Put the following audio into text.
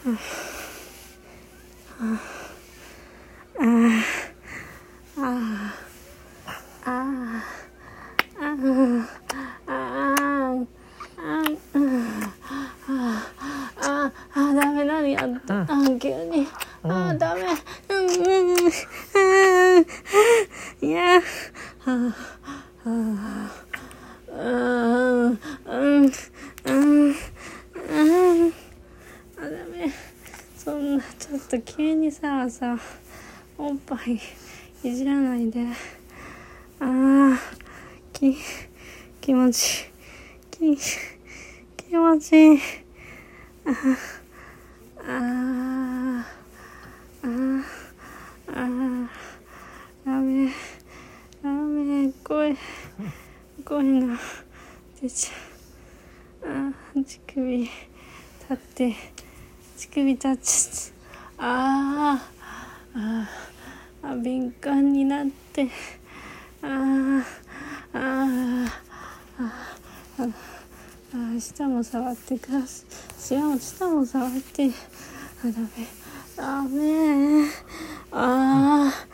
ダメ、何やった、急に、ダメ、いや、ダメ、そんなちょっと急にさおっぱいいじらないで。気持ちいい。ダメ、声が出ちゃう。乳首立っちゃった。敏感になって、舌も触ってください。舌も触って。ダメ。